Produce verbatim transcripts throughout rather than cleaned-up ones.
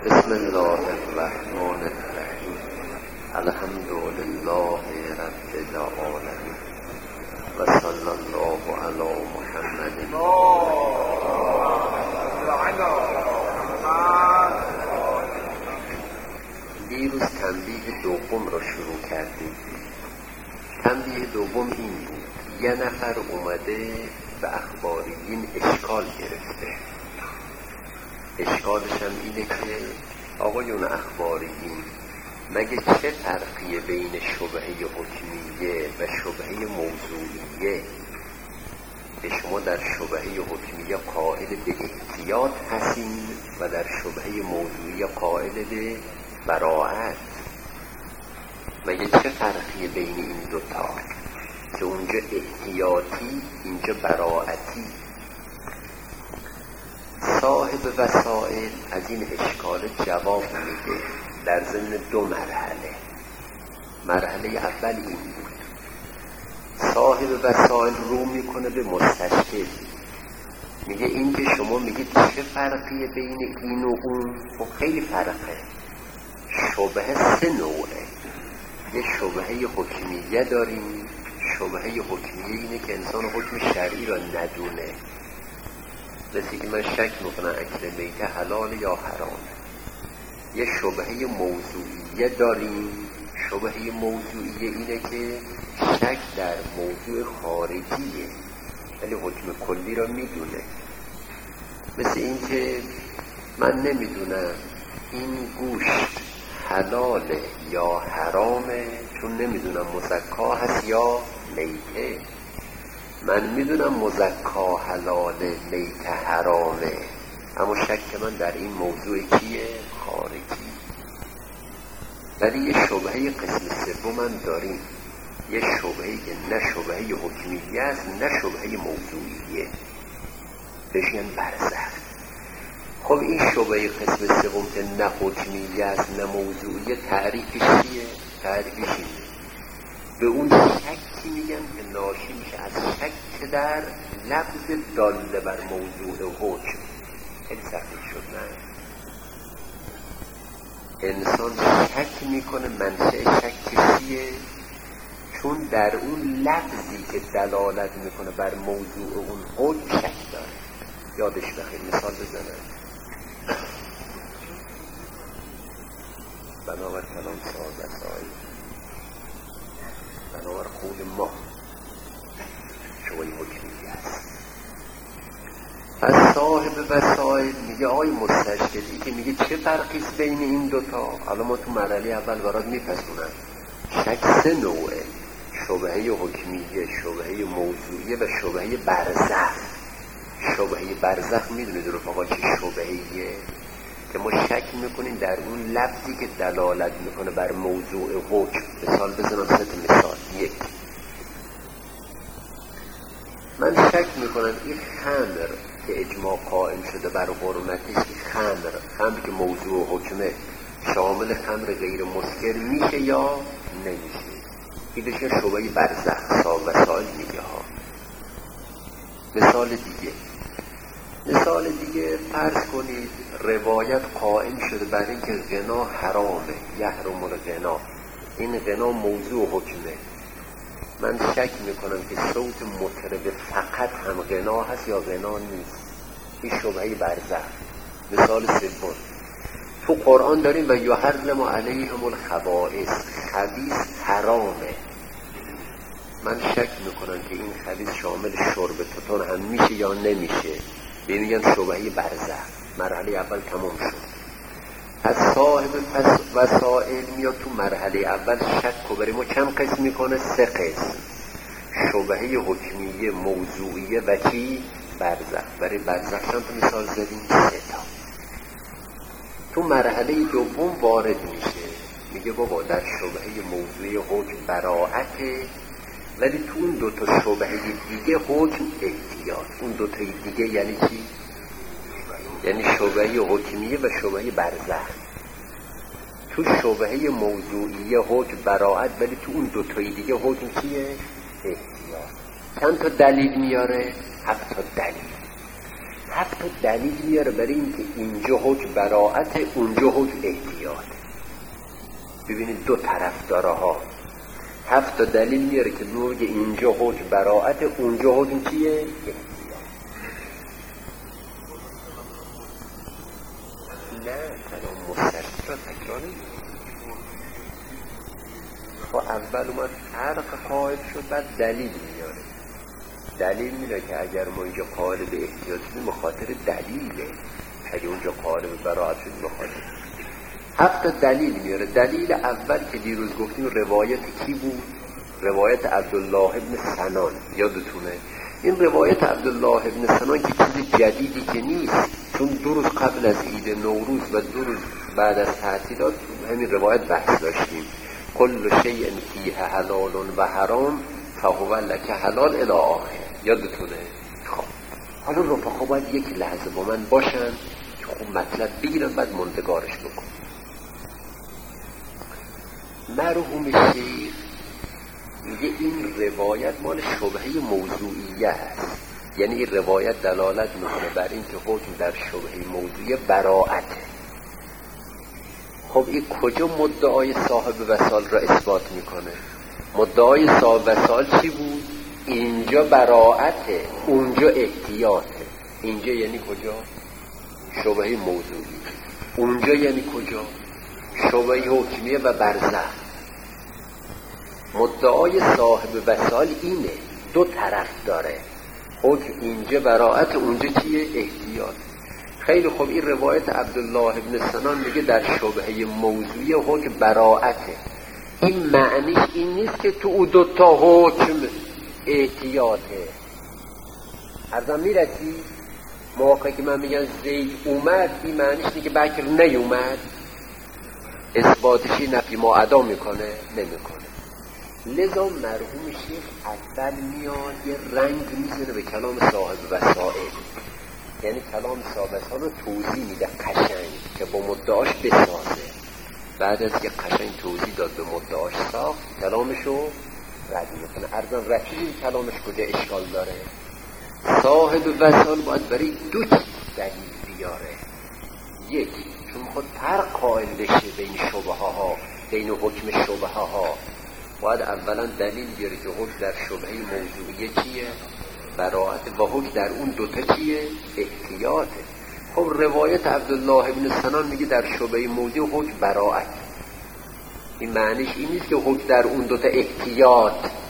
بسم الله الرحمن الرحیم. الحمد لله رب العالمین و صلی الله علی محمد. دیروز تنبیه دوم را شروع کردیم. تنبیه دوم این بود: یه نفر اومده به اخباریین اشکال گرفته. اشکالش هم اینه که آقایون اخباریین، مگه چه فرقیه بین شبهه حکمیه و شبهه موضوعیه؟ که شما در شبهه حکمیه قائل به احتیاط هستین و در شبهه موضوعیه قائل به براعت. مگه چه فرقیه بین این دوتا که اونجا احتیاطی اینجا براعتی؟ صاحب وسائل از این اشکال جواب میده در ضمن دو مرحله. مرحله اول این بود: صاحب وسائل رو میکنه به مستشکل، میگه این که شما میگید چه فرقیه بین این و اون؟ خب خیلی فرقه. شبهه سه نوعه. یه شبهه حکمیه داریم. شبهه حکمیه اینه که انسان حکم شرعی را ندونه، مثل که من شک میکنم اکل میته حلال یا حرام. یه شبهه موضوعیه داریم. شبهه موضوعیه اینه که شک در موضوع خارجیه ولی حکم کلی را میدونه. مثل این که من نمیدونم این گوشت حلاله یا حرامه، چون نمیدونم مزکا هست یا میته. من میدونم مزکا حلاله میته حرامه، اما شک من در این موضوع کیه؟ خارجی. ولی یه شبهه قسم سوم هم داریم. یه شبهه که نه شبهه حکمیه است نه شبهه موضوعیه، بشین برزخ. خب این شبهه قسم سوم که نه حکمیه است نه موضوعیه، تعریفش چیه؟ تعریفش اینه: به اون شکی میگن که ناشی میشه از شک در لفظ داله بر موضوع حکم. خیلی سختی شد نه؟ انسان شک میکنه. منشأ شک چیه؟ چون در اون لفظی که دلالت میکنه بر موضوع اون حکم شک داره. یادش بخیر مثال بزنم. بنابر کلام صاحب وسائل، بنابر خود ما شوی حکمیه است. پس صاحب وسائل میگه آی مستشکلی که میگه چه فرقیست بین این دوتا؟ حالا ما تو مرحله اول برات میپسونم. شک سه نوعه: شبهه حکمیه، شبهه موضوعیه و شبهه برزخ. شبهه برزخ میدونید رفقا چه شبهیه؟ که ما شک میکنیم در اون لفظی که دلالت میکنه بر موضوع حکم. مثال بزنم، سه تا مثال. یک، من شک میکنم این خمر که اجماع قائم شده بر حرمتش، این خمر خمر که موضوع حکمه شامل خمر غیر مسکر میشه یا نمیشه؟ این بشه شبهه برزخ. صاحب وسائل میگه ها. مثال دیگه مثال دیگه فرض کنید روایت قائم شده بر این که غنا حرامه، یحرم الغنا. این غنا موضوع حکمه. من شک میکنم که صوت مطرب فقط هم غنا هست یا غنا نیست. این شبهه برزخ. مثال سوم، تو قرآن داریم و یحرم علیهم الخبائث، خبیث حرامه. من شک میکنم که این خبیث شامل شرب توتون هم میشه یا نمیشه. میگن شبهه برزخ. مرحله اول تمام شد. پس صاحب پس وسائل میاد تو مرحله اول شک و برای ما چند قسم میکنه؟ سه قسم: شبهه حکمیه، موضوعیه و چی؟ برزخ. برای برزخ چند تا مثال زدیم؟ سه تا. تو مرحله دوم وارد میشه، میگه بابا در شبهه موضوعی حکم براعته، ولی تو اون دو تا شبهه دیگه حکم احتیاط. اون دو تا دیگه یعنی چی؟ یعنی شبهه حکمیه و شبهه برزخ. تو شبهه موضوعیه حکم براعت، ولی تو اون دو تا دیگه حکم چیه؟ احتیاط. چند تا دلیل میاره؟ هفت تا دلیل. هفت دلیل میاره برای اینکه اینجا حکم براءت، اونجا حکم احتیاط. ببینید دو طرفدارا ها هفت دلیل میاره که میگه اینجا حکم براءت، اونجا حکم چیه؟ احتیاط. نه کلام مستقیم را تکرار نمی‌کنه. خب اول اومد فرق قائل شد، بعد دلیل میاره. دلیل میاره که اگر ما اینجا قائل به احتیاط شدیم بخاطر دلیله، اگه اونجا قائل به براءت شدیم بخاطر هفت دلیل میاره. دلیل اول که دیروز گفتیم روایت کی بود؟ روایت عبدالله ابن سنان. یادتونه این روایت عبدالله ابن سنان که چیز جدیدی که نیست، چون دو روز قبل از عید نوروز و دو روز بعد از تعطیلات همین روایت بحث داشتیم. کل شیء فیه حلال و حرام فهو لک حلال الی آخر. یادتونه؟ خب حالا رفقا باید یک لحظه با من باشن که خوب مطلب بگیرن بعد مندگارش بکن. مرحوم شیخ میگه این روایت مال شبهه موضوعیه هست، یعنی این روایت دلالت میکنه بر این که حکم در شبهه موضوعیه براءته. خب این کجا مدعای صاحب وصال را اثبات میکنه؟ مدعای صاحب وصال چی بود؟ اینجا براءته، اونجا احتیاطه. اینجا یعنی کجا؟ شبهه موضوعی. اونجا یعنی کجا؟ شبهه حکمیه و برزخ. مدعای صاحب وصال اینه، دو طرف داره. حکم اینجا براءت، اونجا چیه؟ احتیاط. خیلی خوب، این روایت عبدالله ابن سنان میگه در شبهه موضوعی حکم براءته. این معنیش این نیست که تو او دوتا حکم احتیاطه. ارزم میرسی موقعی که من میگن زید اومد، این معنیش نیست که بکر نیومد. اثباتشی نفی ما ادا میکنه؟ نمیکنه. لذا مرحوم شیخ اول میاد یه رنگ میزنه به کلام صاحب وسائل، یعنی کلام صاحب وسائل رو توضیح میده قشنگ که با مدعاش بسازه. بعد از که قشنگ توضیح داد به مدعاش ساخت، کلامشو رد میکنه. ارزان رفیقی کلامش کجا اشکال داره؟ صاحب وسائل باید برای دو چیز دلیل بیاره. یک، چون خود فرق قائل بشه بین شبهه ها، بین حکم شبهه ها، باید اولا دلیل بیاره که حکم در شبهه موضوعیه چیه؟ براءت، و حکم در اون دوتا چیه؟ احتیاطه. خب روایت عبدالله ابن سنان میگه در شبهه موضوعی حکم براءت. این معنیش این نیست که حکم در اون دوتا احتیاط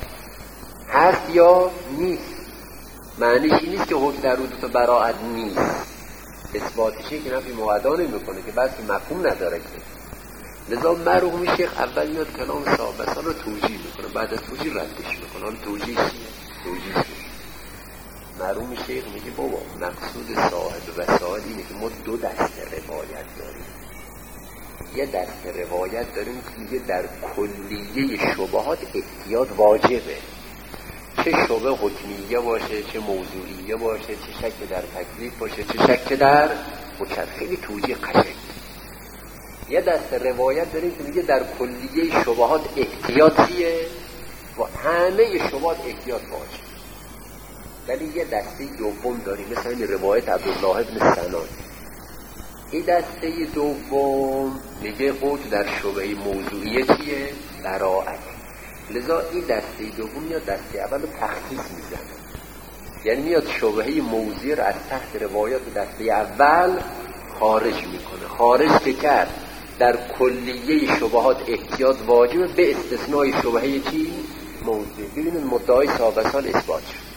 هست یا نیست. معنیش این نیست که حکم در اون دوتا براءت نیست. اثباتشه که نفی معدا نمیکنه که بس مفهوم نداره که. لذا مرحوم شیخ اول میاد کلام صاحب وصال رو توجیه میکنه، بعد از توجیه ردش میکنه. حالا توجیه چیه؟ توجیه چیه؟ مرحوم شیخ میگه بابا مقصود صاحب وصال اینه که ما دو دسته روایت داریم. یه دسته روایت داریم که میگه در کلیه شبهات احتیاط واجبه، چه شبه حکمیه باشه، چه موضوعیه باشه، چه شک در تکلیف باشه، چه شک در مکر. خیلی توجیه قشنگ. یه دسته روایت داریم که میگه در کلیه شبهات احتیاطیه و همه شبهات احتیاط واجب. ولی یه دسته دوم داریم مثل این روایت عبدالله ابن سنان. این دسته دوم میگه حکم در شبهه موضوعیه چیه؟ براءت. لذا این دسته دوم میاد دسته اول رو تخصیص میزنه، یعنی میاد شبهه موضوعی رو از تحت روایات دسته اول خارج میکنه. خارج که کرد در کلیه شبهات احتیاط واجبه به استثنای شبهه چی؟ موضوعی. ببینید مدعای صاحب وصال اثبات شد.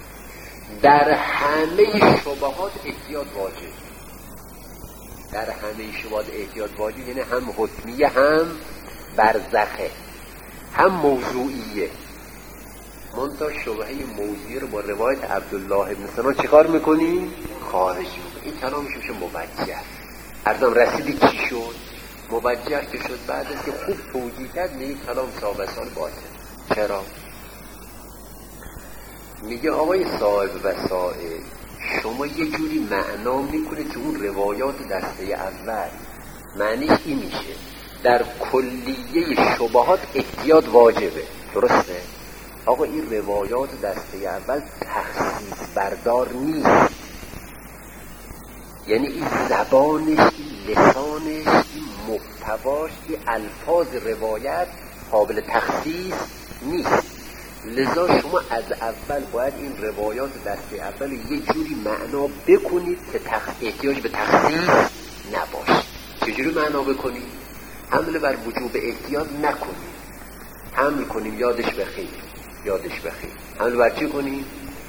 در همه شبهات احتیاط واجب. در همه شبهات احتیاط واجب یعنی هم حکمیه، هم برزخه، هم موضوعیه. منتها شبهه موضوعی رو با روایت عبدالله ابن سنان چیکار میکنیم؟ خارج میکنیم. این کلامش میشه موجه. ارزم رسیدی چی شد؟ موجه که شد بعد از که خوب توجیه کرد میگه کلام صاحب وصال باطل. چرا؟ میگه آقای صاحب وسائل شما یه جوری معنا میکنه که اون روایات دسته اول معنیش این میشه در کلیه شبهات احتیاط واجبه. درسته؟ آقا این روایات دسته اول تخصیص بردار نیست. یعنی این زبانش، این لسانش، این محتواش، این الفاظ روایت قابل تخصیص نیست. لذا شما از اول باید این روایات دسته اول یه جوری معنا بکنید که تخ... احتیاج به تخصیص نباشه. چجوری معنا بکنید؟ حمل بر وجوب احتیاط نکنید. حمل کنیم یادش بخیر، یادش بخیر. حمل بر چی کنیم؟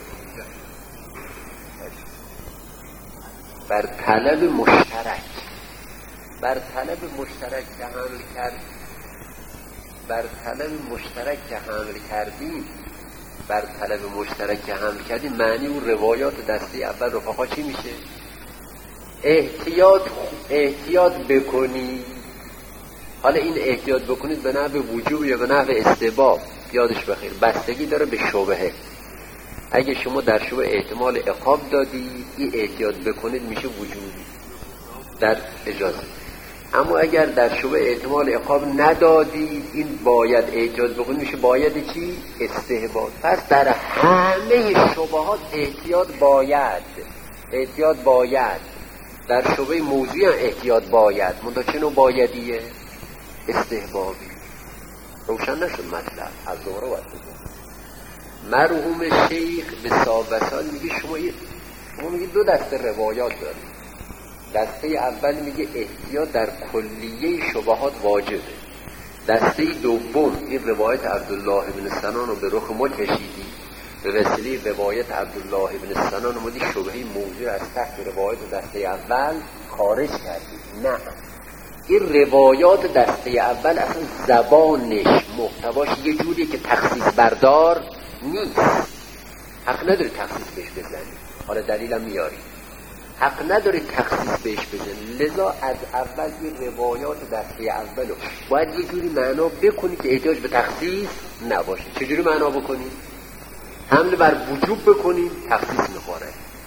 بر طلب مشترک. بر طلب مشترک که حمل کرد بر طلب مشترک که حمل کردیم بر طلب مشترک که حمل کردیم معنی اون روایات دسته اول رفقا چی میشه؟ احتیاط احتیاط بکنید. حالا این احتیاط بکنید به نحو وجوب یا به نحو استحباب یادش بخیر، بستگی داره به شبهه. اگه شما در شبهه احتمال عقاب دادید این احتیاط بکنید میشه وجوبی در اجازه. اما اگر در شبهه احتمال عقاب ندادید این باید احتیاط بکنید میشه باید چی؟ استحباب. پس در همه شبهات احتیاط باید احتیاط باید در شبهه موضوعی هم احتیاط باید. منتها چه نوع بایدیه؟ استحبابی. روشن نشد مطلب؟ از دوباره باید بگم. مرحوم شیخ به سابسان میگه شما شما میگه دو دسته روایات دارید. دسته اول میگه احتیاط در کلیه شبهات واجبه. دسته دوم این روایت عبدالله بن سنان رو به رخ ما کشیدی، به وسیله روایت عبدالله بن سنان اومدی شبهه موضوع از تحت روایت دسته اول خارج کردی. نه، این روایات دسته اول اصلا زبانش محتواش یه جوریه که تخصیص بردار نیست. حق نداری تخصیص بهش بزنی. حالا دلیلم میاری. حق نداری تخصیص بهش بزنی. لذا از اول این روایات دسته اولو باید یه جوری معنا بکنی که احتیاج به تخصیص نباشه. چجوری معنا بکنی؟ حمل بر وجوب بکنی تخصیص میخوره.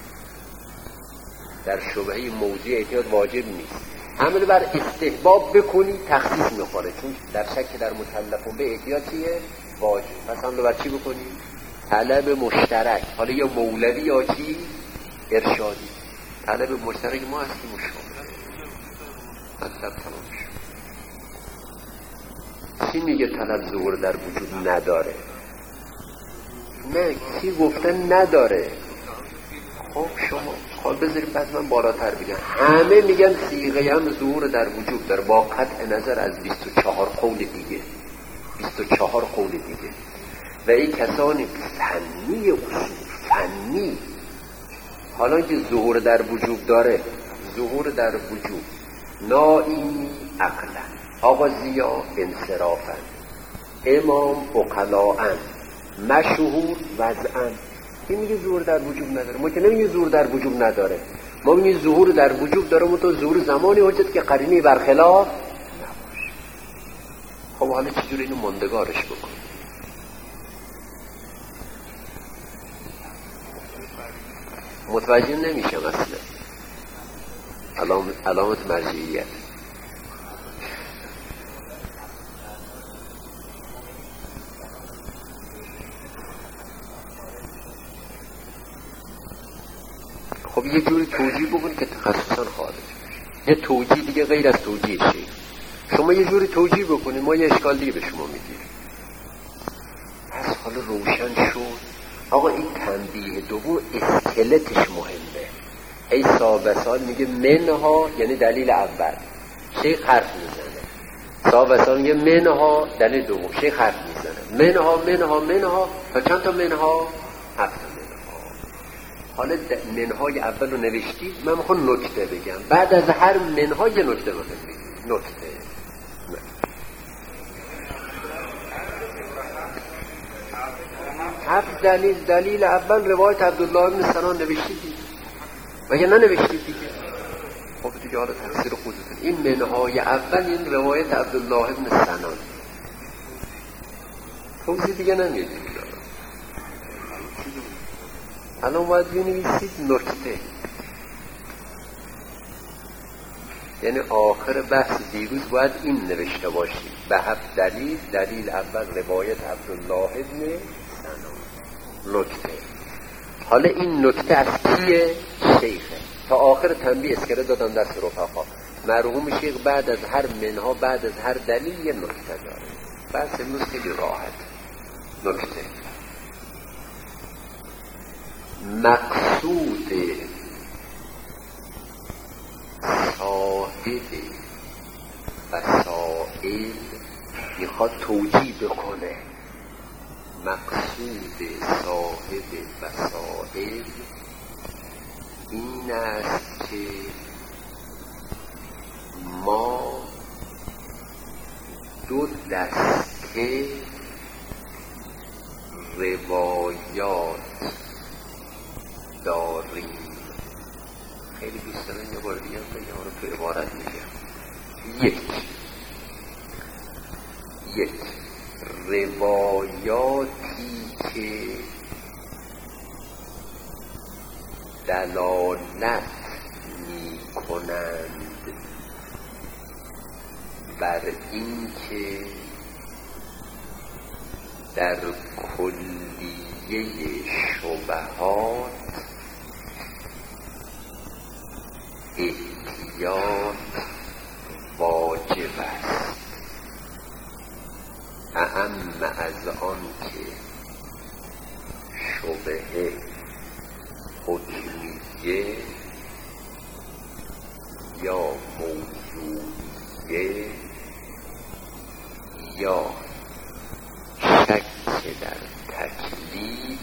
در شبهه موضوع احتیاط واجب نیست. حمل بر استحباب بکنی تخصیص میخوره، چون در شک در مطلقون به احتیاط چیه؟ واجب. پس حمل بر چی بکنی؟ طلب مشترک. حالا یا مولوی یا چی؟ ارشادی. طلب مشترک ما هستیم مشابه. مطلب تمام شد. کی میگه طلب ظهور در وجود نداره؟ نه، کی گفتن نداره؟ خب شما حال بذاریم بعد من بالاتر بگم. همه میگن صیغه هم ظهور در وجود داره با قطع نظر از بیست و چهار قول دیگه. بیست و چهار قول دیگه. و این کسانی فنی اصول فنی حالا که ظهور در وجود داره، ظهور در وجود نائینی عقلا، آغازیا انصرافا، امام اقلاعا، مشهور وضعا. این میگه ظهور در وجود نداره. ما که نمیگه ظهور در وجود نداره، ما میگه ظهور در وجود داره. ما تو ظهور زمانی حجت که قرینه برخلاف نباشه. خب حالا چجوری اینو ماندگارش بکنیم؟ متوجه نمیشم اصلا. علامت, علامت مرجعیت. خب یه جوری توجیه بکنید که تخصصا خارج. یه توجیه دیگه غیر از توجیه شید. شما یه جوری توجیه بکنید ما یه اشکال دیگه به شما میدیم. پس حالا روشن شد. آقا این تنبیه دوم اسکلتش مهمه. ای سابسان میگه منها یعنی دلیل اول، شیخ حرف میزنه. سابسان میگه منها دلیل دوم، شیخ حرف میزنه. منها منها منها تا چند تا منها؟ هفت تا منها. حالا منهای اول رو نوشتید، من میخوام نکته بگم. بعد از هر منها یه نکته بگم. نکته هفت دلیل. دلیل اول روایت عبدالله بن سنان نوشتید مگه نه نوشتید دیگه؟ خب دیگه حالا تفسیر خودتون. این منهای اول این روایت عبدالله بن سنان، توضیح دیگه نمیدید. الان باید بنویسید نکته، یعنی آخر بحث دیروز باید این نوشته باشید به هفت دلیل. دلیل اول روایت عبدالله بن سنان. نکته. حالا این نکته از کیه؟ شیخه. تا آخر تنبیه اسکله دادن دست رفقا. مرحوم شیخ بعد از هر منها، بعد از هر دلیل یه نکته داره. بس امروز خیلی راحت. نکته مقصود صاحب وسائل میخواد توجیه بکنه. مقصود صاحب وسائل این است که ما دو دسته روایات داریم. خیلی دوست دارم یه بار دیگه بگم رو تو عبارت میگم. یک یک روایاتی که دلالت می کنند بر این که در کلیه شبهات احتیاط واجب است، اعم از آن که شبهه حکمیه یا موضوعیه یا شک در تکلیف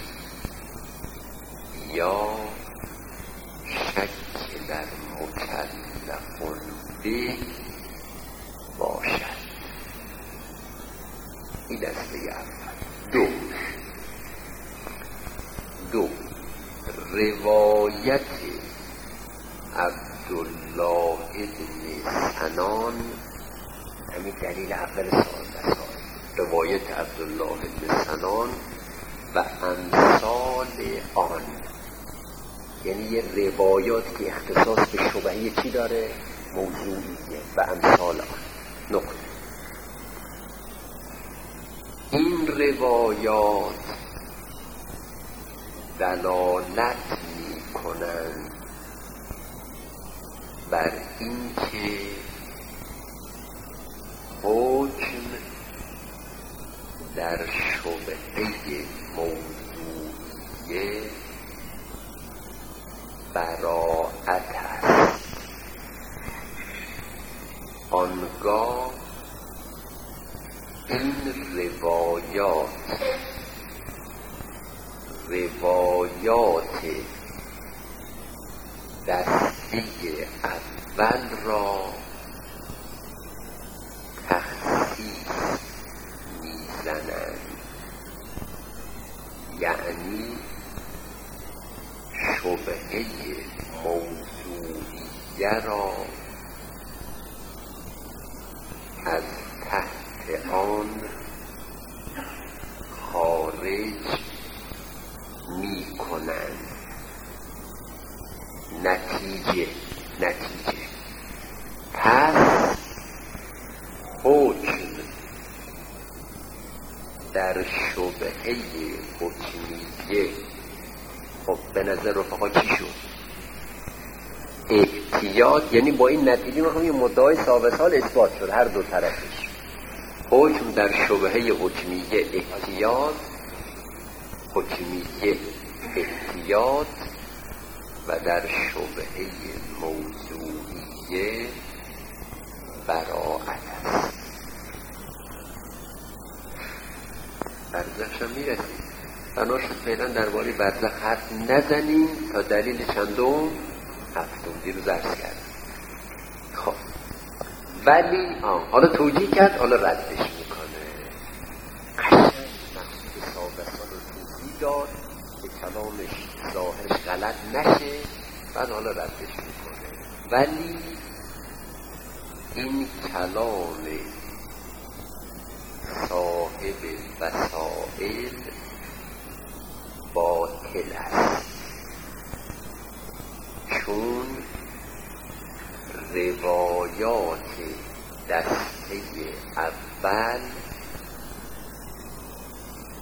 یا شک در مکلف به باشد. این دسته اول. دو دو روایت عبدالله بن سنان، همین دلیل اول سال بسار روایت عبدالله بن سنان و امثال آن، یعنی یه روایات که اختصاص به شبهه چی داره؟ موضوعیه و امثال آن. نقطه. این روایات دلالت می کنند بر این که حکم در شبهه موضوعیه براءت است. آنگاه این روایات روایات دسته اول را تخصیص میزنند، یعنی شبهه موضوعیه را از تحت آن خارج می کنند. نتیجه نتیجه پس حکم در شبهه حکمیه، خب به نظر رفقا چی شد؟ احتیاط، یعنی با این نتیجه میخوام یه مدعای ثابت حال اثبات شد هر دو طرفش. حکم در شبهه حکمیه احتیاط، حکمیه احتیاط، و در شبهه موضوعیه براءت است. برزخش هم میرسید. بنا شد فعلا درباره برزخ حرف نزنیم تا دلیل چندم هفتم دیروز عرض کرد. خب ولی آه. حالا توجیه کرد، حالا ردش میکنه. قشنگ مقصود ثابتان رو توضیح داد که کلامش ظاهرش غلط نشه، بعد حالا ردش میکنه. ولی این کلام صاحب وسائل باطل است، چون روایات دسته اول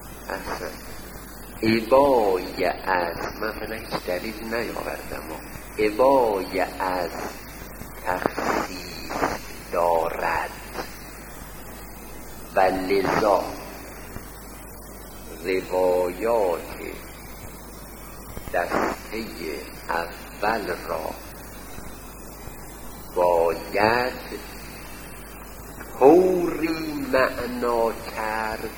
اصلا عبای از، من فعلا هیچ دلیل نیاوردم، ابای از تخصیص دارد و لذا روایات دسته اول را باید طوری معنا کرد.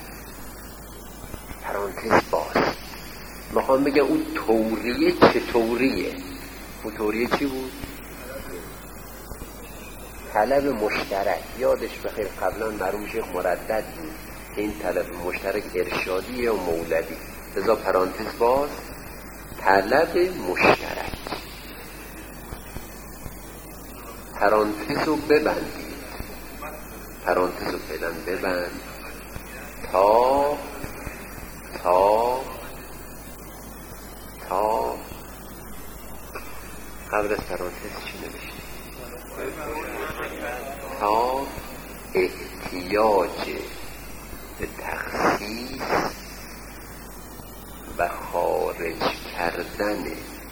پرانتز باز میخوام بگم اون طوریه چطوریه؟ اون طوریه چی بود؟ طلب مشترک. یادش بخیر قبلا مرحوم شیخ مردد بود که این طلب مشترک ارشادیه و مولدی. لذا پرانتز باز طلب مشترک. پرانتز رو ببندید، پرانتز رو فعلا ببند تا تا تا قبل از پرانتز چی نمیشه؟ تا احتیاج به تخصیص و خارج کردن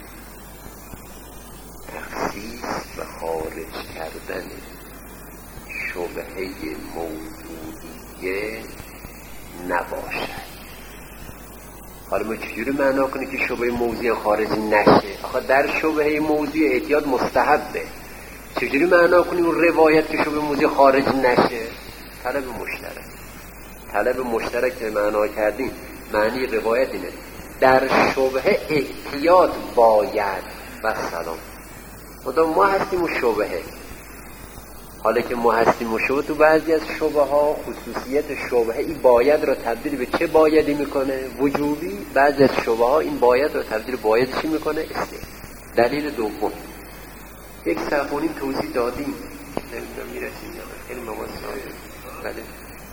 تخصیص و خارج کردن شبهه موضوعیه نباشد. حالا ما چجوری معنا کنیم که شبهه موضوعی خارج نشه؟ آخه در شبهه موضوعی احتیاط مستحبه. چجوری معنا کنیم اون روایت که شبهه موضوعی خارج نشه؟ طلب مشترک. طلب مشترک که معنا کردیم معنی روایت اینه در شبهه احتیاط باید و سلام. خدا ما هستیم و شبهه. حالا که ما هستیم و شبهه، تو بعضی از شبهه ها خصوصیت شبهه این باید رو تبدیل به چه بایدی میکنه؟ وجوبی. بعضی از شبهه ها این باید رو تبدیل به باید چی میکنه؟ استه. دلیل دوم یک صفحونیم توضیح دادیم، نمیدونم میرسیم یا خیلی مواصلاته. بله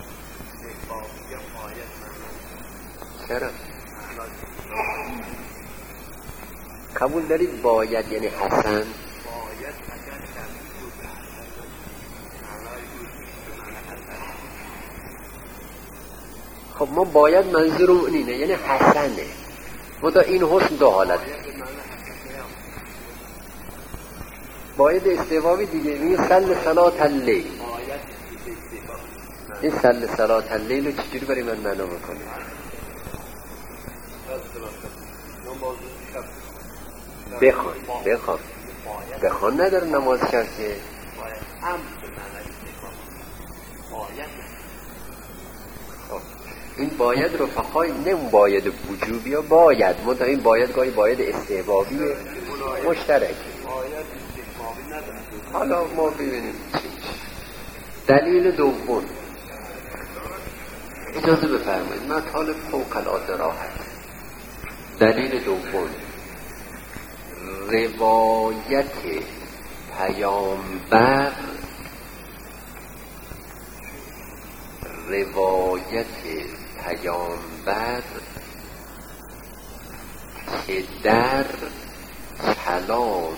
چرا؟ قبول دارید باید یعنی حسن؟ خب ما باید منظورم اینه یعنی حسنه. مدا این حسن دو حالت. باید استوابی دیگه میگه سل صلات اللیل. این سل صلات اللیل رو چجوری برای من معنا میکنه؟ بخوان بخوان بخوان نداره نماز شب که این باید رو فقای نه اون باید وجوبی یا باید مدام این باید گاهی باید استحبابی مشترک. حالا ما ببینیم دلیل دوم. اجازه بفرمایید من طالب فوق العاده راحت. دلیل دوم روایت پیامبر روایت پیامبر که در کلام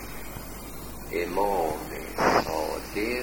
امام صادق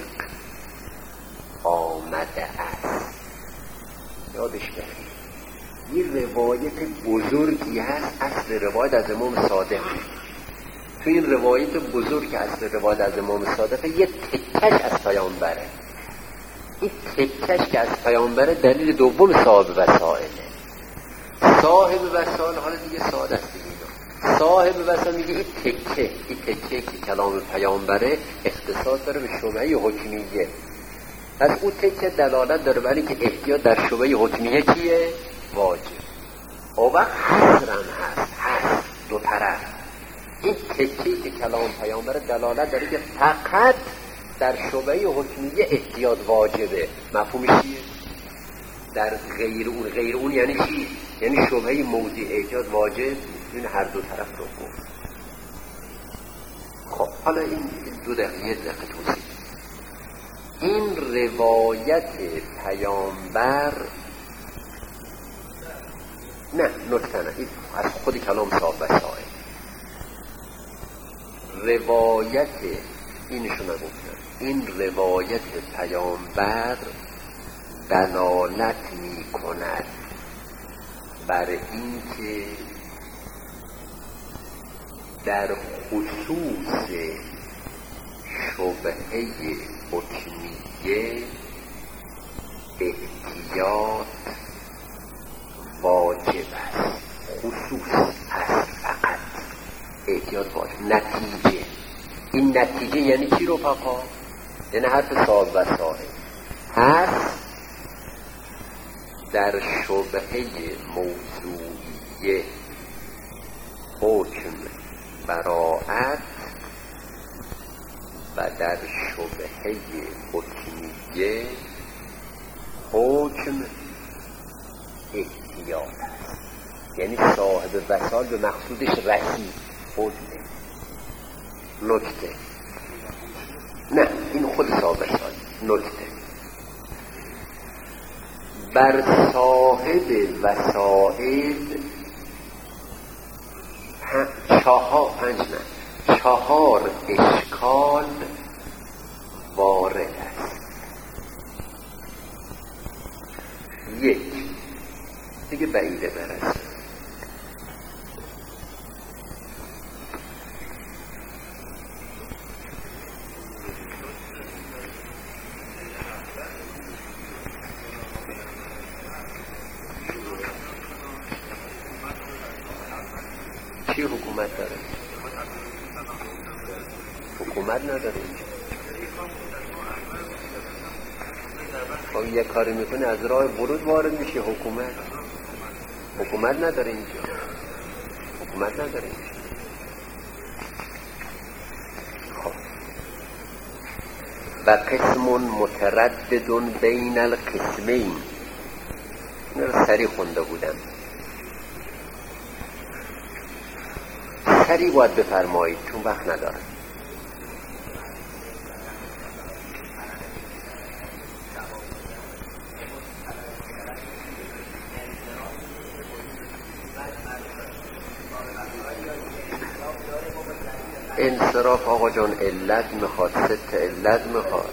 آمده است. یادش بخیر این روایت بزرگی هست. اصل روایت از امام صادق. تو این روایت بزرگ که اصل روایت از امام صادق یه تکش از پیامبره. این تکش که از پیامبره دلیل دوم صاحب وسائله. صاحب وسائل حالا دیگه ساده است دیگه. صاحب وسائل میگه این تکه این تکه که کلام پیامبره اختصاص داره به شبهه حکمیه. پس اون تکه دلالت داره ولی که احتیاط در شبهه حکمیه چیه؟ واجب. او وقت حسرم هست هست دو طرف. این تکه که کلام پیامبره دلالت داره که فقط در شبهه حکمیه احتیاط واجبه. مفهومش چیه؟ در غیر اون غیر اون یعنی چی؟ یعنی شبهه موضوع احتیاط واجب. این هر دو طرف رو گفت. خب حالا این دو دقیقه دقیقه توضیح. این روایت پیامبر نه نکته نه این از خود کلام صاحب وسائل. روایت اینشو نگفتن. این روایت پیامبر دلالت می کند بر این که در خصوص شبهه حکمیه احتیاط واجب است. خصوص است فقط، احتیاط واجب. نتیجه، این نتیجه یعنی چی رفقا؟ یعنی حرف صاحب وسائل هست در شبهه موضوعیه حکم براءت و در شبهه حکمیه حکم احتیاط است. یعنی صاحب وسائل به مقصودش رسید. حکمه نکته، نه این خود صاحب وسائل. نکته، بر صاحب وسائل چهار پنج نه چهار اشکال وارد است. یک، دیگه بعیده برسه، چی حکومت داره؟ حکومت نداره اینجا. خب یک کاری میکنه از راه ورود وارد میشه. حکومت حکومت نداره اینجا. حکومت نداره اینجا. خب و قسم متردد بین القسمین، این رو سریع خونده بودم، سریع باید بفرمایید چون وقت ندارم. انصراف آقا جان علت میخواد، ست علت میخواد.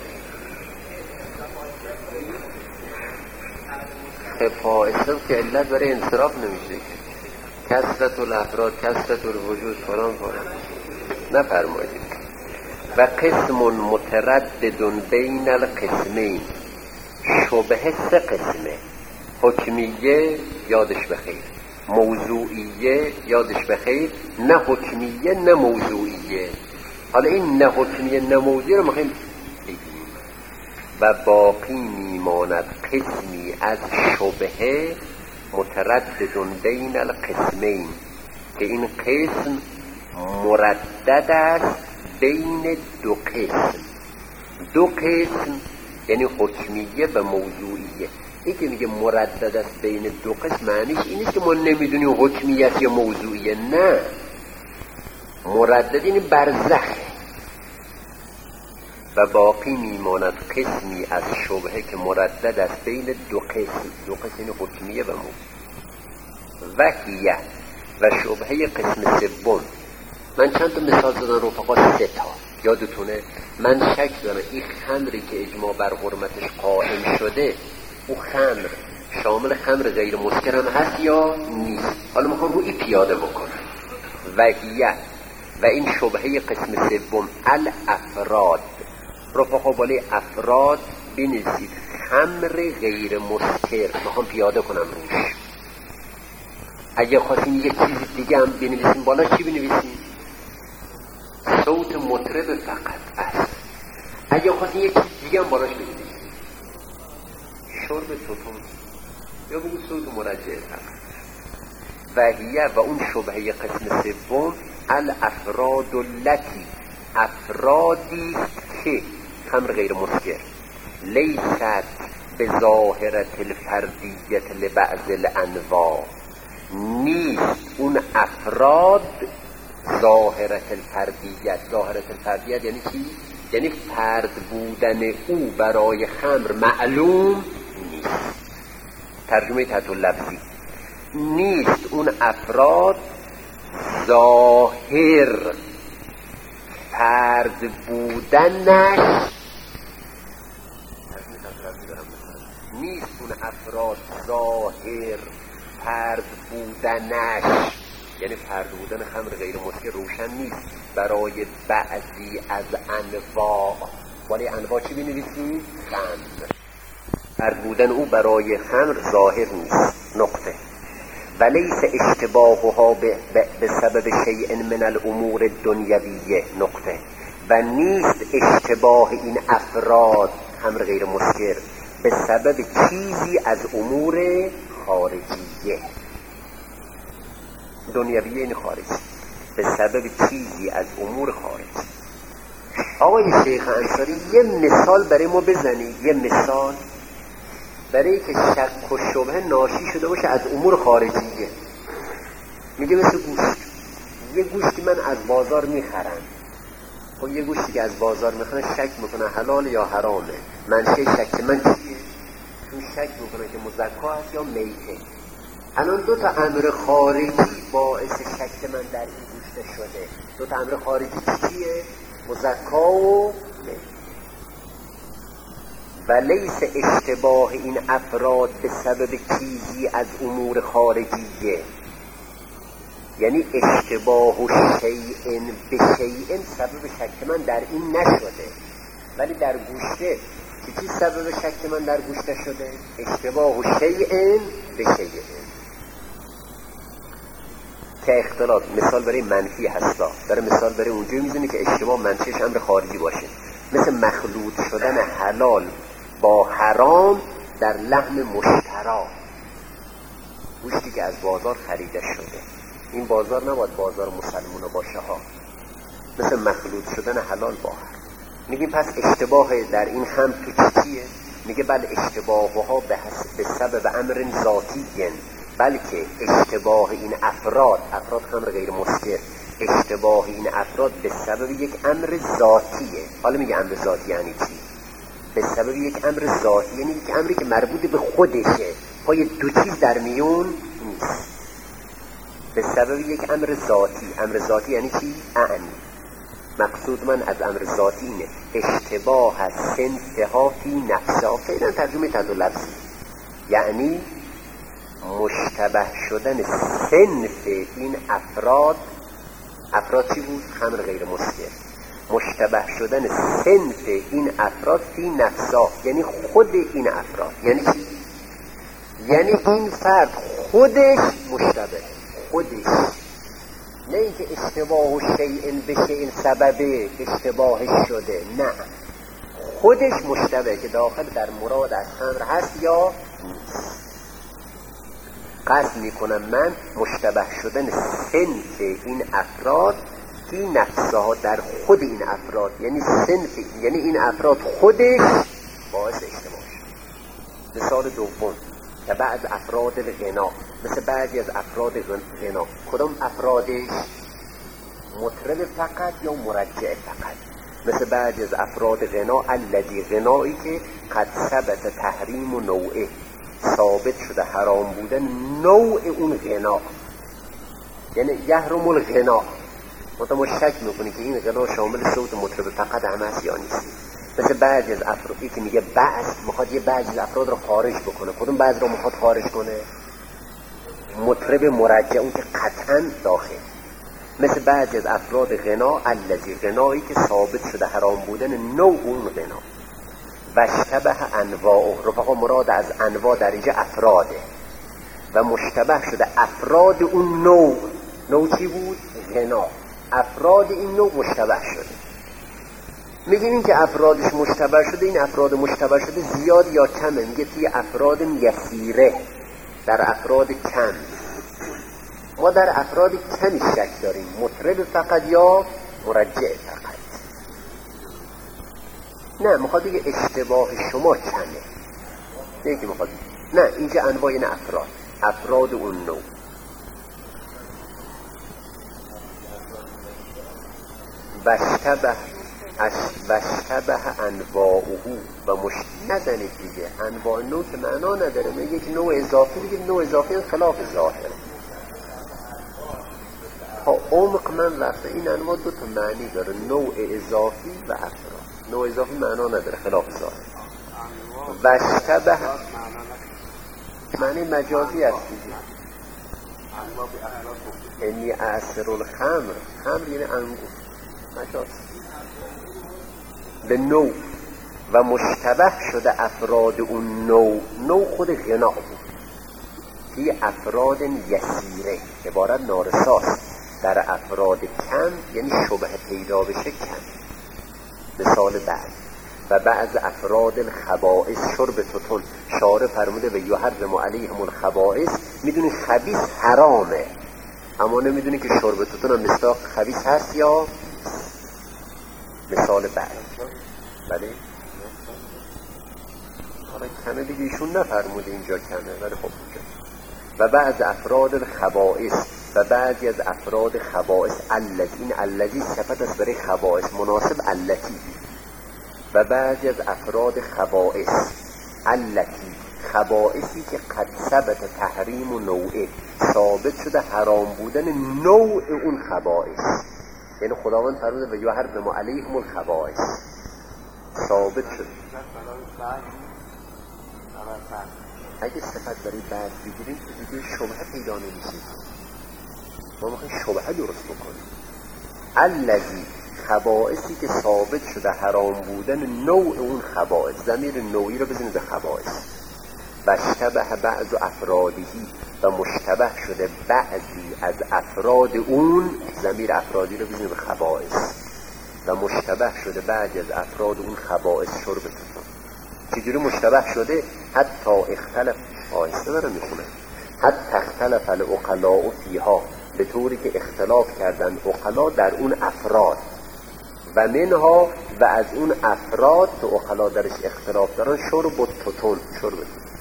فائصه که علت برای انصراف نمیشه. کثرت الافراد، کثرت الوجود، فلان فلان نفرمایید. و قسم متردد بین القسمین، شبهه سه قسمه: حکمیه یادش بخیر، موضوعیه یادش بخیر، نه حکمیه نه موضوعیه. حالا این نه حکمیه نه موضوعیه رو میخوایم بگیم. و باقی میماند قسمی از شبهه متردد بین القسمین، که این قسم مردد است بین دو قسم. دو قسم یعنی حکمیه و موضوعیه. این که میگه مردد است بین دو قسم معنیش این نیست که ما نمیدونیم حکمیت یا موضوعیه، نه، مردد این برزخه. و باقی میماند قسمی از شبهه که مردد است بین دو قسم. دو قسم این حکمیه و موضوعیه. و هیه و شبهه قسم سوم. من چند تا مثال زدم رفقا، سه تا یادتونه؟ من شک دارم این خمری که اجماع بر حرمتش قائم شده، او خمر شامل خمر غیر مسکر هم هست یا نیست؟ حالا میخوام روی پیاده بکنم. و هیه و این شبهه قسم سوم الافراد. رفقا بالای افراد بنویسید خمر غیر مسکر، میخوام پیاده کنم روش. اگه خواستیم یک چیز دیگه هم بنویسیم بالا، چی بنویسیم؟ صوت مطرب فقط است. اگه خواستیم یک چیز دیگه هم بالاش بنویسیم، شرب توتون، یا بگو صوت مرجع فقط. و هیه و اون شبهه قسم سوم الافراد التی، افرادی که خمر غیر مسکر لیست به ظاهرت الفردیت لبعض الانواع، نیست اون افراد ظاهرت الفردیت. ظاهرت الفردیت یعنی چی؟ یعنی فرد بودن او برای خمر معلوم نیست. ترجمه تحت لفظی، نیست اون افراد ظاهر فرد بودنش، نیست اون افراد ظاهر فرد بودنش یعنی فرد بودن خمر غیر مسکر روشن نیست برای بعضی از انواع، ولی انواع چی بنویسیم؟ خمر. فرد بودن او برای خمر ظاهر نیست. نقطه. ولیس اشتباهها به سبب شیء من الامور الدنیویه. نقطه. و نیست اشتباه این افراد خمر غیر مسکر به سبب چیزی از امور خارجیه. دنیویه این خارجی، به سبب چیزی از امور خارجی. آقای شیخ انصاری یه مثال برای ما بزنید، یه مثال برای که شک و شبهه ناشی شده باشه از امور خارجیه. میگه مثل گوشت، یه گوشتی من از بازار میخرم، خب یه گوشتی که از بازار میخرم شک میکنه حلال یا حرامه. منشه شک من چیه؟ چون شک میکنه که مزکا هست یا میته. الان دو تا امر خارجی باعث شک من در این گوشت شده. دو تا امر خارجی چیه؟ مزکا و میته. و لیس اشتباه این افراد به سبب چیزی از امور خارجیه، یعنی اشتباه شیء به شیء سبب شک من در این نشده، ولی در گوشته که چی سبب شک من در گوشته شده؟ اشتباه شیء به شیء. که اختلاط مثال برای منفی هستا، داره مثال برای اونجایی میزنه که اشتباه منفیش امر خارجی باشه، مثل مخلوط شدن حلال با حرام در لحم مشترا. گوشتی که از بازار خریده شده، این بازار نباید بازار مسلمون باشه ها، مثل مخلوط شدن حلال با حرام. میگیم پس اشتباه در این هم تو چیه؟ میگه بله اشتباهها به, به سبب امر ذاتی، بلکه اشتباه این افراد افراد خمر غیر مسکر اشتباه این افراد به سبب یک امر ذاتیه. حالا میگه امر ذاتی یعنی چی؟ به سبب یک امر ذاتی یعنی یک امری که مربوط به خودشه، پای دو چیز در میون نیست. به سبب یک امر ذاتی. امر ذاتی یعنی چی؟ اعنی. مقصود من از امر ذاتی اینه اشتباه از سنفها فی نفسها. فعلا ترجمه تد و لفظی یعنی مشتبه شدن سنف این افراد. افراد چی بود؟ خمر غیر مسکر. مشتبه شدن سنف این افراد فی نفسها یعنی خود این افراد. یعنی چی؟ یعنی این فرد خودش مشتبه، خودش، نه اینکه اشتباه و شیء به شیء سبب اشتباهش شده، نه، خودش مشتبه که داخل در مراد از خمر هست یا نیست. قصد میکنم من مشتبه شدن سنف این افراد فی نفسها در خود این افراد، یعنی سنف یعنی این افراد خودش باعث اشتباه شد. مثال دوم که بعض افراد الغنا، مثل بعضی از افراد غنا. کدام افرادش؟ مطرب فقط یا مرجع فقط. مثل بعضی از افراد غنا الذی غنایی که قد ثبت تحریم و نوعه، ثابت شده حرام بودن نوع اون غنا، یعنی یحرم الغنا. مثلا ما شک میکنی که این غنا شامل صوت مطرب فقط هم هست یا نیست. مثل بعضی از افرادی که میگه بعض میخواد یه بعضی از افراد رو خارج بکنه. کدوم بعض رو میخواد خارج کنه؟ مطرب مرجع، اون که قطعا داخل. مثل بعضی از افراد غنا الذی غنایی که ثابت شده حرام بودن نوع اون غنا و اشتبه انواع. رفقا مراد از انواع در اینجا افراده و مشتبه شده افراد اون نوع. نوع چی بود؟ غنا. افراد این نوع مشتبه شده. میگیم این که افرادش مشتبه شده، این افراد مشتبه شده زیاد یا کمه؟ میگه توی افراد یسیره، در افراد کم. ما در افراد کمی شک داریم، مطرب فقط یا مرجع فقط. نه میخواد بگه اشتباه شما کمه، نه که میخواد نه اینجا انواع این افراد افراد اون نوع. وشتبه وشتبه انواعه و مش نزنید دیگه. انواع نوع که معنا نداره، میگه یک نوع اضافی، دیگه نوع اضافی خلاف ظاهره. ها عمق من رفته این انواع دو تا معنی داره، نوع اضافی و افراد. نوع اضافی معنا نداره، خلاف ظاهره. وشتبه معنی مجازی است دیگه. انی اعصر الخمر، خمر یعنی انگور، مجاز به نوع و مشتبه شده افراد اون نوع. نوع خود غنا بود، فی افراد یسیره، عبارت نارساست، در افراد کم یعنی شبه پیدا بشه کم. مثال بعد و بعض افراد الخبائث شرب توتون، شارع فرموده و یحرم علیهم الخبائث، میدونی خبیث حرامه اما نمیدونی که شرب توتون هم مصداق خبیث هست یا مثال بعد. بله حالا کمه دیگه ایشون نفرموده اینجا کمه، ولی خب اینجا و بعض افراد الخبائث و بعضی از افراد خبائث الذی، این الذی صفت است برای خبائث مناسب التی، و بعضی از افراد خبائث التی، خبائثی که قد ثبت تحریم و نوعه، ثابت شده حرام بودن نوع اون خبائث، یعنی خداوند فرموده و یحرم علیهم الخبائث، ثابت شده. اگه صفت برای بعد بگیریم که دیگه شبهه پیدا نمیشه، ما میخوایم شبهه درست بکنیم. الذی، خبائثی که ثابت شده حرام بودن نوع اون خبائث، ضمیر نوعی رو بزنید به خبائث. و شبه بعض افرادی، و مشتبه شده بعضی از افراد اون، ضمیر افرادی رو بزنید به خبائث. و مشتبه شده بعضی از افراد اون خبائث شرب توتون. چجوری مشتبه شده؟ حتی اختلف، آیسته داره میخونه، حتی اختلف العقلاء فیها، به طوری که اختلاف کردن عقلا در اون افراد، و منها، و از اون افراد که عقلا درش اختلاف دارن، شرب و توتون، شرب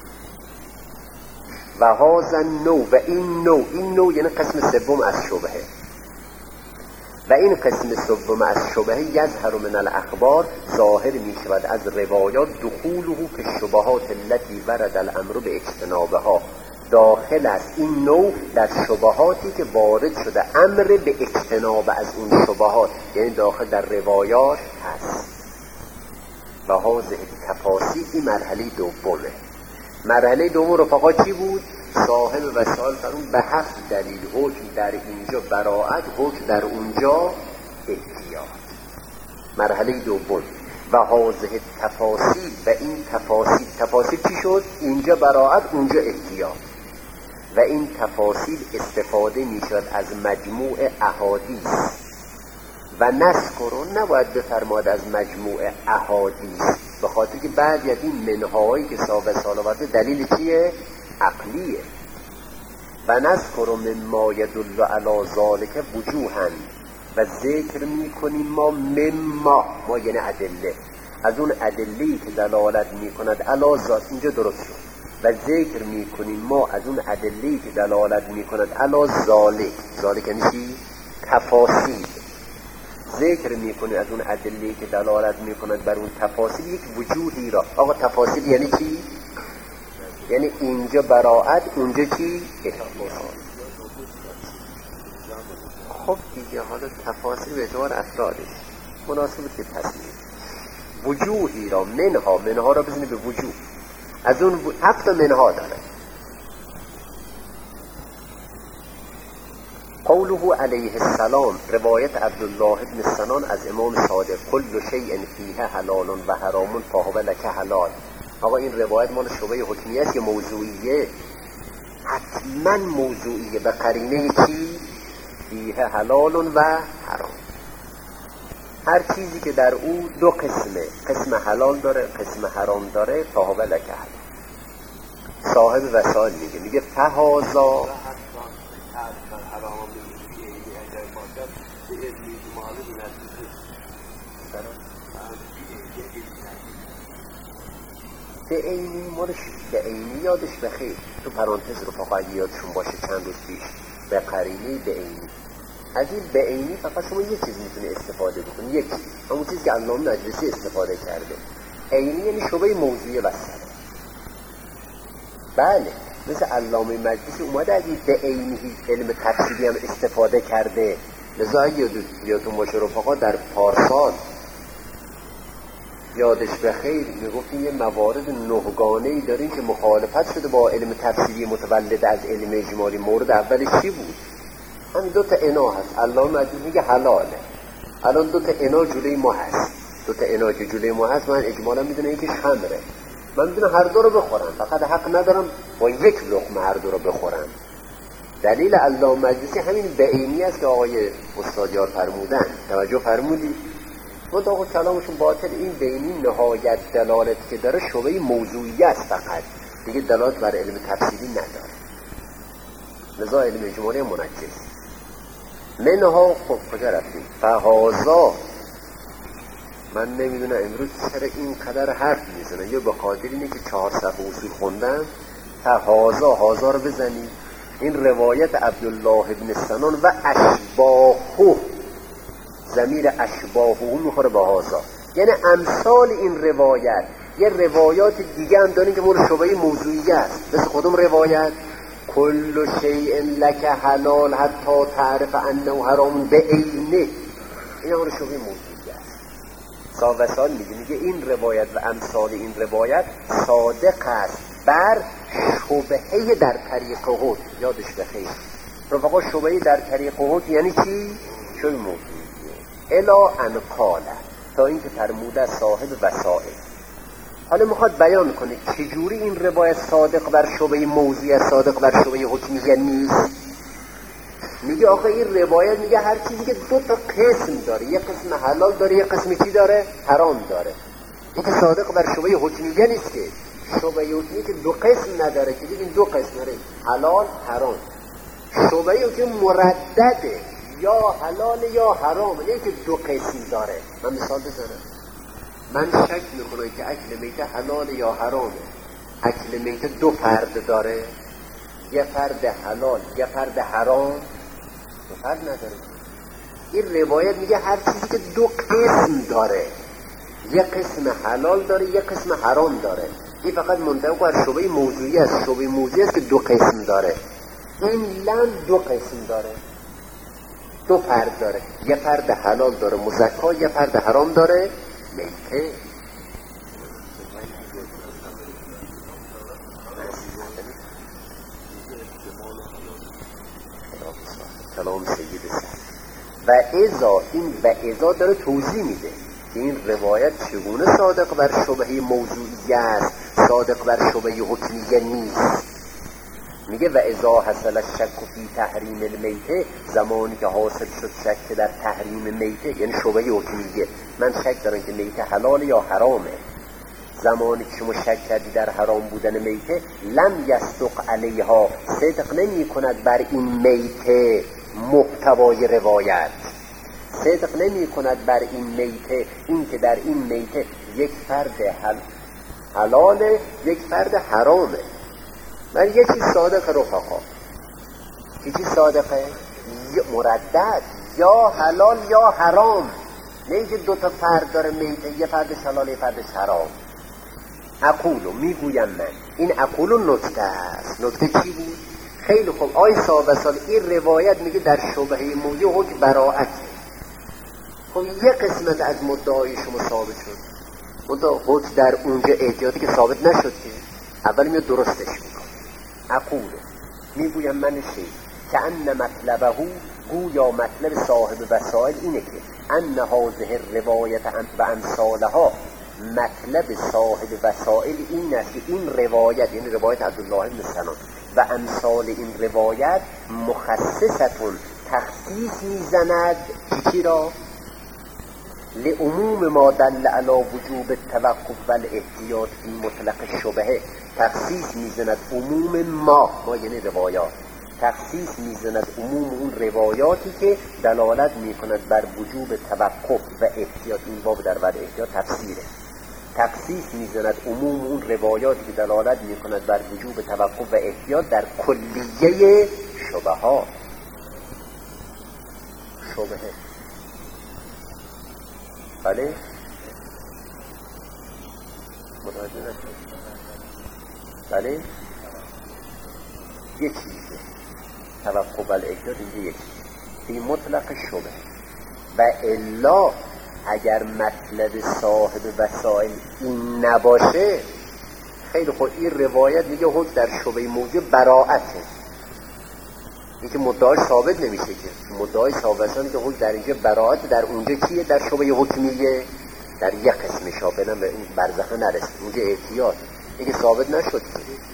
و هذا نوع، و این نوع، این نوع یعنی قسم سوم از شبهه، و این قسم سوم از شبهه یظهر من الاخبار، ظاهر می شود از روایات، دخوله فی الشبهات التي ورد الامر به اجتنابها، داخل است این نوع در شبهاتی که وارد شده امر به اجتناب از اون شبهات، یعنی داخل در روایات هست. و هذه تفاصیل، این مرحله دومه. مرحله دوم رفقا چی بود؟ صاحب وسائل فرمود به هفت دلیل، حکم در اینجا براءت، حکم در اونجا احتیاط. مرحله دوم و هذه تفاصیل، و این تفاصیل، تفاصیل چی شد؟ اینجا براءت، اونجا احتیاط. و این تفاصیل استفاده می شد از مجموع احادیث، و نذکر، نباید بفرماد از مجموع احادیث، به خاطر که بعضی از این منهایی که صاحب سال آورده دلیل چیه؟ عقلیه. و نذکر مما یدل علی ذلک وجوها، و ذکر می کنیم ما مما، ما یعنی ادله، از اون ادله‌ای که دلالت می کند علی ذات، اینجا درست شد. و ذکر می کنیم ما از اون ادله‌ای که دلالت می کند علی ذالک، ذالک یعنی چی؟ تفاصیل. ذکر می کنیم از اون ادله‌ای که دلالت می کند بر اون تفاصیل، یک وجوهی را. آقا تفاصیل یعنی چی؟ یعنی اینجا براءت، اونجا چی؟ احتیاط. خب دیگه حالا تفاصیل به اعتبار افرادش مناسب که تصمیم. وجوهی را، منها، منها را بزنید به وجوه، از اون هفت منها داره. قوله علیه السلام، روایت عبدالله بن سنان از امام صادق، کل شیء فیه حلال و حرام فهو لک حلال. آقا این روایت مال شعبه حکمیه است یا موضوعیه؟ حتما موضوعیه، به قرینه چی؟ فیه حلال و حرام. هر چیزی که در او دو قسمه، قسم حلال داره، قسم حرام داره، فهو لک حلال. صاحب وسائل میگه، میگه فهازا، به عینی مالش، به عینی یادش بخیر، تو پرانتز رو فقط یادشون باشه چند روز پیش، به قرینه به عینی. از این به عینی فقط شما یک چیز میتونه استفاده بکنی، یک چیز، همون چیزی که علامه مجلسی استفاده کرده. عینی یعنی شبه موضوعی وسط. بله، مثل علامه مجلسی اومده از این به عینی علم تفسیری هم استفاده کرده. لذا یادتون باشه رفقا، در پارسال یادش بخیر میگفت یه موارد نهگانه‌ای داریم که مخالفت شده با علم تفسیری متولد از علم اجمالی. مورد اولش چی بود؟ همین دو تا انا هست. علامه مجید میگه حلاله. الان دو تا انا جلوی ما هست، دو تا انا که جلوی ما هست، من اجمالا میدونم یکیش خمره، من میدونم هر دو رو بخورم، فقط حق ندارم با یک لقمه هر دو رو بخورم. دلیل علامه مجلسی همین بعینی است که آقای استادیار فرمودن. توجه فرمودی؟ من آقا کلامشون باطل. این بعینی نهایت دلالت که داره شبهه موضوعی است، فقط دیگه دلالت بر علم تفسیری نداره. لذا علم اجمالی منجز منها. خب کجا رفتیم؟ فهازا. من نمیدونم امروز سر این قدر حرف میزنه، یا به خاطر اینه که چهار صفحه اصول خوندم. فهازا، هازا رو بزنید. این روایت عبدالله ابن سنان و اشباهو، ضمیر اشباهو میخوره به هازا، یعنی امثال این روایت. یه روایات دیگه هم داریم که مورد شبهه موضوعی است. مثل خودم روایت کل شیء لک حلال حتی تعرف انه حرام بعینه، این مورد شبهه موضوعی است. ساوسان میگه میگه این روایت و امثال این روایت صادق است بر شبهه در طریق حد. یادش بخیر رفقا، شبهه در طریق حد یعنی چی؟ شبهه موضوعیه. الا ان قال، تا اینکه فرموده صاحب وسائل. حالا میخواد بیان کنه چجوری این روایت صادق بر شبهه موضوعی است، صادق بر شبهه حکمیه نیست. میگه آخه این روایت میگه هر چیزی که دو تا قسم داره، یه قسم حلال داره، یه قسم چی داره؟ حرام داره. این که صادق بر شبهه حکمیه نیست، که شبهه حکمیه که دو قسم نداره، که بگیم دو قسم داره، حلال حرام. شبهه که مردده، یا حلال یا حرام، نه که دو قسم داره. من مثال بزنم. من شک میکنم که اکل میته حلال یا حرامه. اکل میته دو فرد داره، یه فرد حلال یه فرد حرام، دو فرد نداره. این روایت میگه هر چیزی که دو قسم داره، یه قسم حلال داره یه قسم حرام داره، این فقط منطبق بر شبهه موضوعی است. شبهه موضوعی است که دو قسم داره. این لم دو قسم داره، دو فرد داره، یه فرد حلال داره مزکا، یه فرد حرام داره میته. کلام سید سر و ازا، این و ازا داره توضیح میده که این روایت چگونه صادق بر شبهه موضوعی است، صادق بر شبهه حکمیه نیست. میگه و ازا حصل الشک فی تحریم المیته، زمانی که حاصل شد شک در تحریم میته، یعنی شبهه حکمیه، من شک دارم که میته حلال یا حرامه. زمانی که شما شک کردی در حرام بودن میته، لم یصدق علیها، صدق نمی کند بر این میته محتوای روایت، صدق نمی کند بر این میته، این که در این میته یک فرد حل... حلاله یک فرد حرامه. من یه چیز صادق رفقا، یه چیز صادقه مردد، یا حلال یا حرام، نه اینکه دو تا فرد داره میته، یه فردش حلال یه فردش حرام. اقولو، میگویم من، این اقولو نکته است. نکته چی بود؟ خیلی خوب. آی صاحب سال این روایت میگه در شبهه موضوع حکم براعته. خب یه قسمت از مدعای شما ثابت شد، مدعا حکم در اونجا احتیاطی که ثابت نشد که اول میاد درستش میکنه. اقولو، میگویم من شی که ان مطلبه، گویا مطلب صاحب وسائل اینه که ان هذه روایت و امثالها، مطلب صاحب وسائل این است که این روایت، یعنی روایت عبدالله بن سنان و امثال این روایت، مخصصتون، تخصیص میزند چی را؟ لعموم ما دل علی وجوب التوقف و الاحتیاط فی مطلق شبهه، تخصیص میزند عموم ما، ما یعنی روایات، تخصیص میزند عموم اون روایاتی که دلالت میکند بر وجوب توقف و احتیاط. این باب در بعد احتیاط تفسیره. تخصیص میزند عموم اون روایاتی که دلالت میکند بر وجوب توقف و احتیاط در کلیه شبهات. شبهه بله متوجه نشد؟ بله یه چیزه توقف و احتیاط، اینجا یه چیزه فی مطلق شبه و الا اگر مطلب صاحب وسائل این نباشه، خیلی خود این روایت میگه حکم در شبهه موجب براعته، اینکه مدعاش ثابت نمیشه که مدعای ثابت که حکم در اینجا براعت، در اونجا چیه؟ در شبهه حکمیه، در یک قسمش ها بنام به این برزخه نرسید، اونجا احتیاط اینکه ثابت نشد.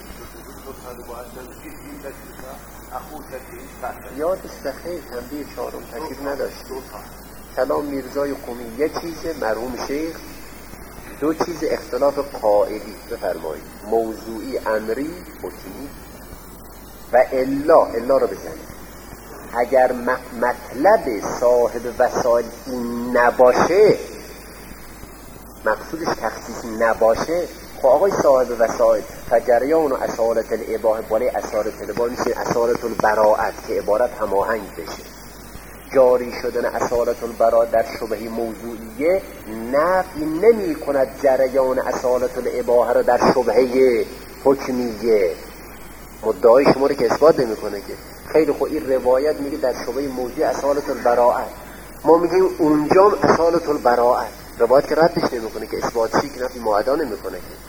یادش بخیر تنبیه چهارم تشریف نداشت. کلام میرزای قمی یک چیزه، مرحوم شیخ دو چیز اختلاف قائلی بفرمایید، موضوعی امری حکمی و الا الا رو بزنید. اگر مطلب صاحب وسائل این نباشه، مقصودش تخصیص نباشه، خب آقای صاحب وسائل فجریان و اصالت الاباحه بالای اصالت الاباحه میشه اصالت البراعت که عبارت هماهنگ بشه. جاری شدن اصالت البراعت در شبهه موضوعیه نفی نمی کند جریان اصالت الاباحه را در شبهه حکمیه. مدعای شما رو که اثبات نمی کنه که خیلی خب این روایت میگه در شبهه موضوعی اصالت البراعت، ما میگیم اونجا اصالت البراعت، روایت که ردش نمی کنه که اثباتشی که نفی معدا نمی کنه که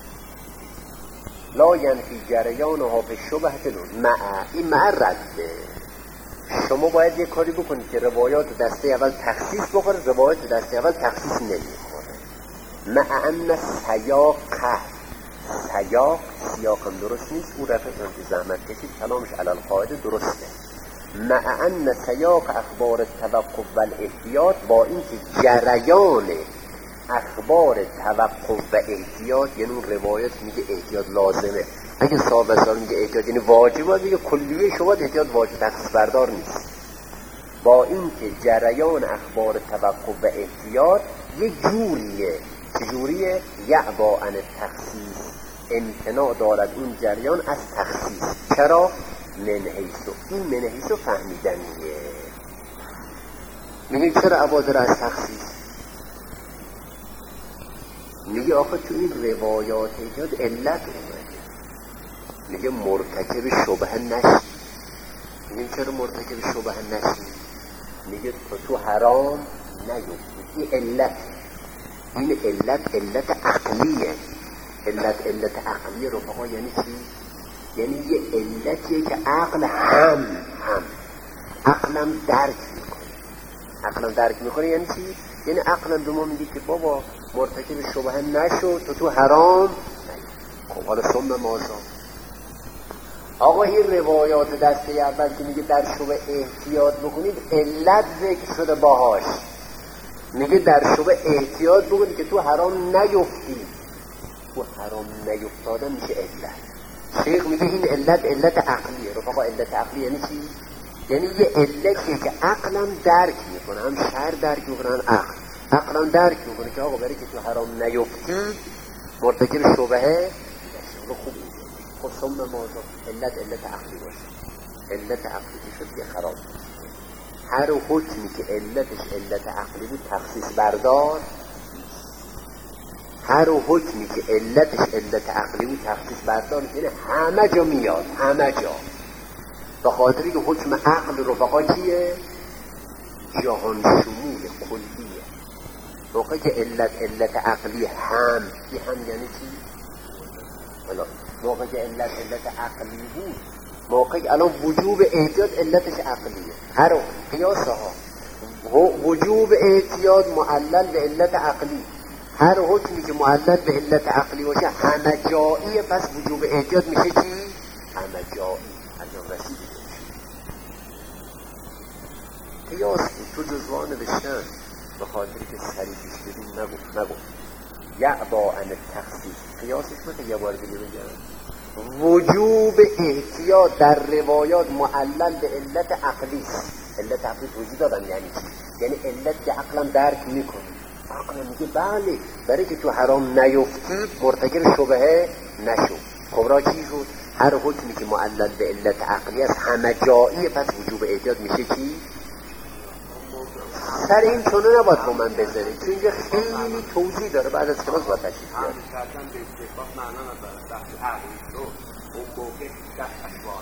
لا ینفی جریانها فی الشبهه مع، این مع رده. شما باید یک کاری بکنید که روایات دسته اول تخصیص بخوره، روایات دسته اول تخصیص نمیخوره. مع ان سیاق سیاق سیاق هم درست نیست، او رفت که زحمت کشید کلامش علی القاعده درسته. مع ان سیاق اخبار التوقف و الاحتیاط، با اینکه جریان اخبار توقف و احتیاط یعنی اون روایت میگه احتیاط لازمه، اگه صاحب وسائل میگه احتیاط یعنی واجبه، میگه کلیه شما احتیاط واجب تخصیص بردار نیست. با اینکه جریان اخبار توقف و احتیاط یه جوریه، چجوریه؟ یعبا عن تخصیص، امتناع دارد اون جریان از تخصیص. چرا؟ من حیث، این من حیث فهمیدنیه. میگه چرا عبادر از تخصیص؟ میگه آخه تو این روایات ایجاد علت اومده، میگه مرتکب شبهه نشی. میگه چرا مرتکب شبهه نشی؟ میگه تو تو حرام نیفتی. این علت، این علت علت عقلیه. علت علت عقلیه رو بقا یعنی چی؟ یعنی یه علتیه که عقل هم هم عقلم درک میکنه. عقلم درک میکنه یعنی چی؟ یعنی عقلم به ما میگه که بابا مرتکب شبهه نشو، تو تو حرام نیفتی. خب حالا ثم ماذا؟ آقا این روایات دسته اول که میگه در شبه احتیاط بکنید علت ذکر شده باهاش، میگه در شبه احتیاط بکنید که تو حرام نیفتی. تو حرام نیفتادن میشه علت. شیخ میگه این علت علت عقلیه. رفقا علت عقلی یعنی چی؟ یعنی یه علتیه که عقلم درک میکنه، هم شر درک میکنه هم عقل. عقلم درک میکنه که آقا برای که تو حرام نیفتی مرتکب شبهه نشو. خوب خب ثم ماذا؟ علت علت عقلی باشه. علت عقلی که شد یه خراب. هر حکمی که علتش علت عقلی بود تخصیص بردار، هر حکمی که علتش علت عقلی بود تخصیص بردار، یعنی همه جا میاد، همه جا. به خاطری که حکم عقل رفقا چیه؟ جهان شمول کلیه. موقعی که علت علت عقلی هم، این هم یعنی چی؟ موقعی که علت علت عقلی بود، موقعی که الان وجوب احتیاط علتش عقلیه. هر قیاسه ها وجوب احتیاط معلل به علت عقلی، هر حکمی که معلل به علت عقلی باشه همه جاییه، پس وجوب احتیاط میشه چی؟ همه جایی. از اون رسیده قیاس تو جزوان نوشتن به خاطری که سریعش بدیم نگفت نگفت یعبا عن تخصیص. قیاسش مثل یه بار دیگه بگم وجوب احتیاط در روایات معلل به علت عقلی است. علت عقلی توضیح دادم یعنی چی؟ یعنی علت که عقلم درک میکنه. عقلم میگه بله برای که تو حرام نیفتی مرتکب شبهه نشو. کبرا چی شد؟ هر حکمی که معلل به علت عقلی است همه جاییه، پس وجوب احتیاط میشه چی؟ سر این چونه نباید با من بذارید چون اینجا خیلی توضیح داره، بعد از کلاس باید تشریف بیارید. هم کردن به استحباب معنا نداره. دست عقلی رو اون موقع دست اشوار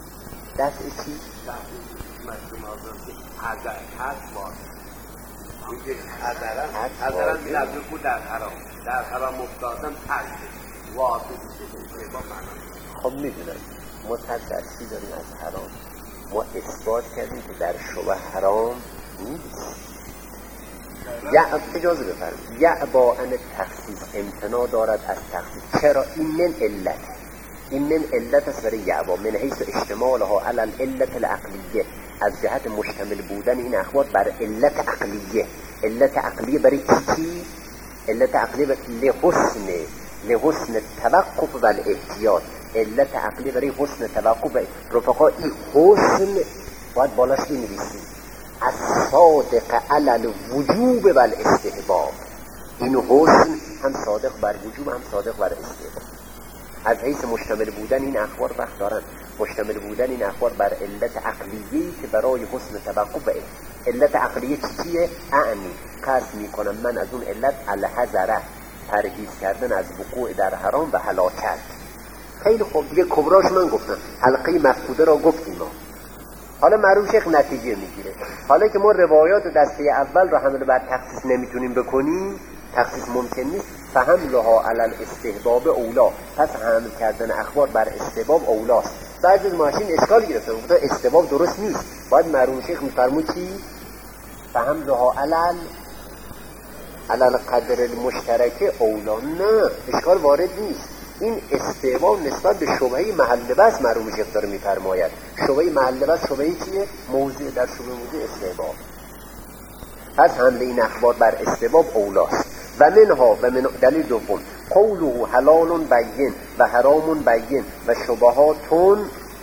دست چی؟ دست مجموع آزم که حضر هست باید میگه حضرم حضرم میرم بود در حرام در حرام افتادم ترک واقع میشه با معنی. خب میدونم ما ترسی داریم از حرام، ما اثبات کردیم که در شبه حرام نیست. یا اجازه بفرمایید یعبا ان تخصیص امتناع دارد از تخصیص. چرا؟ این من علت این من علت است برای یعبا من حیث اشتمالها علی العلت العقلیه، از جهت مشتمل بودن این اخبار بر علت عقلیه. علت عقلیه برای چی؟ علت عقلیه لحسن لحسن توقف و الاحتیاط. علت عقلیه برای حسن توقف. رفقا این حسن باید بالاش بنویسیم از صادق علی الوجوب و الاستحباب. این حسن هم صادق بر وجوب هم صادق بر استحباب. از حیث مشتمل بودن این اخبار وقت دارن مشتمل بودن این اخبار بر علت عقلیه‌ای که برای حسن توقف. علت عقلیه چی چیه؟ اعنی قصد میکنم من از اون علت الحذره پرهیز کردن از وقوع در حرام و هلاکت. خیلی خوب دیگه کبراش من گفتم، حلقه مفقوده را گفتیم ما. حالا معروف شیخ نتیجه میگیره. حالا که ما روایات دسته اول را حمل بر تخصیص نمیتونیم بکنیم، تخصیص ممکن نیست، فحملها علی الاستحباب اولا، پس حمل کردن اخبار بر استحباب اولاست. بعضی از ماشین اشکال گرفتن گفتن استحباب درست نیست، باید معروف شیخ میفرمود چی؟ فحملها علی علی القدر المشترک اولا. نه، اشکال وارد نیست. این استحباب نسبت به شبهه محل بس معروف شیخ داره میفرماید. شبهه محل بس شبهه چیه؟ موضع در شبهه موضع استحباب. پس حمل این اخبار بر استحباب اولاست. و منها و من دلیل دوم قوله حلال بین و حرام بین و شبهاتون.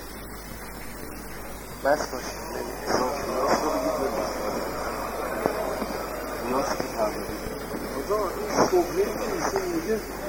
بس باشه نیاز که تبریدی خدا این شبهه که میشه میگه